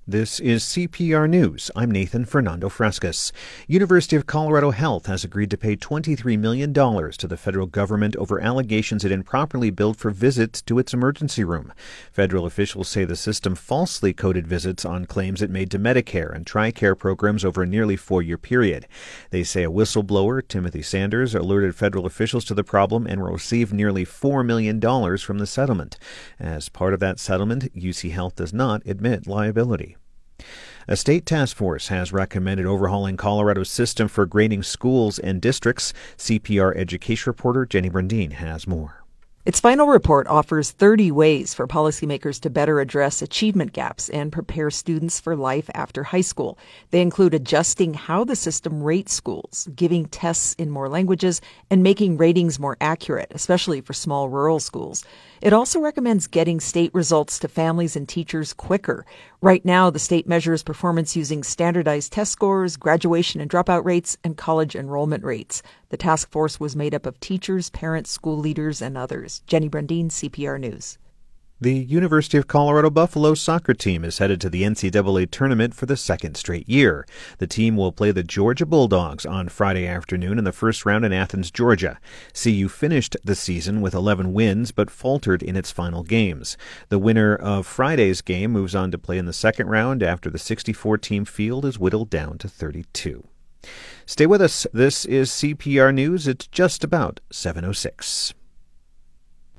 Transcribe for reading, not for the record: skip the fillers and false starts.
This is CPR News. I'm Nathan Fernando Frescas. University of Colorado Health has agreed to pay $23 million to the federal government over allegations it improperly billed for visits to its emergency room. Federal officials say the system falsely coded visits on claims it made to Medicare and TRICARE programs over a nearly 4-year period. They say a whistleblower, Timothy Sanders, alerted federal officials to the problem and will receive nearly $4 million from the settlement. As part of that settlement, UC Health does not admit liability. A state task force has recommended overhauling Colorado's system for grading schools and districts. CPR education reporter Jenny Brandine has more. Its final report offers 30 ways for policymakers to better address achievement gaps and prepare students for life after high school. They include adjusting how the system rates schools, giving tests in more languages, and making ratings more accurate, especially for small rural schools. It also recommends getting state results to families and teachers quicker. Right now, the state measures performance using standardized test scores, graduation and dropout rates, and college enrollment rates. The task force was made up of teachers, parents, school leaders, and others. Jenny Brandine, CPR News. The University of Colorado Buffalo soccer team is headed to the NCAA tournament for the second straight year. The team will play the Georgia Bulldogs on Friday afternoon in the first round in Athens, Georgia. CU finished the season with 11 wins but faltered in its final games. The winner of Friday's game moves on to play in the second round after the 64-team field is whittled down to 32. Stay with us. This is CPR News. It's just about 7:06.